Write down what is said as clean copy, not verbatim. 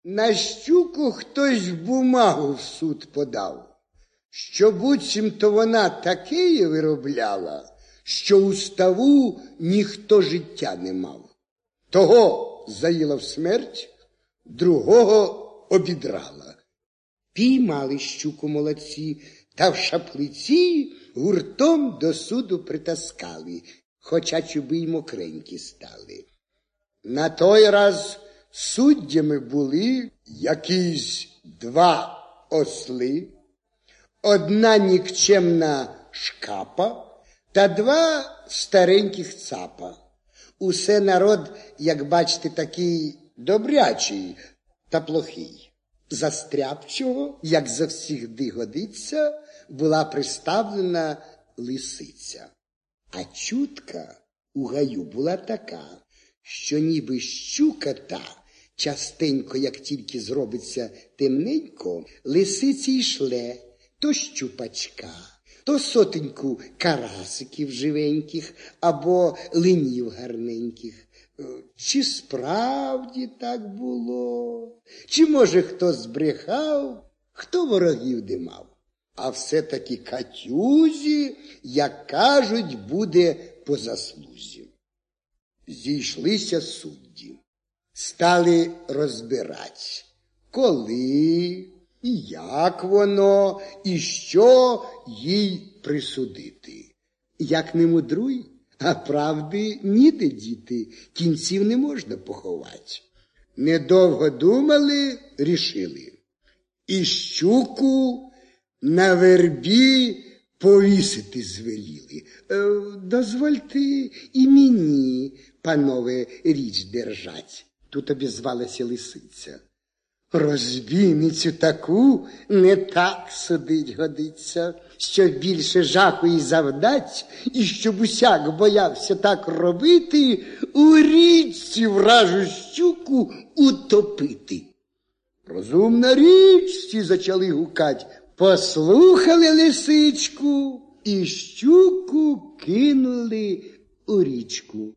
На щуку хтось бумагу в суд подав, що буцімто вона таке виробляла, що у ставу ніхто життя не мав. Того заїла в смерть, другого обідрала. Піймали щуку молодці, та в шаплиці гуртом до суду притаскали, хоча чуби й мокренькі стали. На той раз суддями були якісь два осли, одна нікчемна шкапа та два стареньких цапа. Усе народ, як бачите, такий добрячий та плохий. За стряпчого, як завсігди годиться, була приставлена лисиця. А чутка у гаю була така, що ніби щука та, частенько, як тільки зробиться темненько, лисиці й шле то щупачка, то сотеньку карасиків живеньких або линів гарненьких. Чи справді так було? Чи, може, хто збрехав, хто ворогів димав? А все-таки Катюзі, як кажуть, буде по заслузі. Зійшлися судді, стали розбирати, коли і як воно, і що їй присудити. Як не мудруй, а правди ніде діти, кінців не можна поховати. Недовго думали, рішили. І щуку на вербі повісити звеліли. Дозвольте і мені, панове, річ держать. Тут обізвалася лисиця. Розбійницю таку не так судить годиться, щоб більше жаху їй завдать, і щоб усяк боявся так робити, у річці вражу щуку утопити. Розумна річ, всі зачали гукать, послухали лисичку і щуку кинули у річку.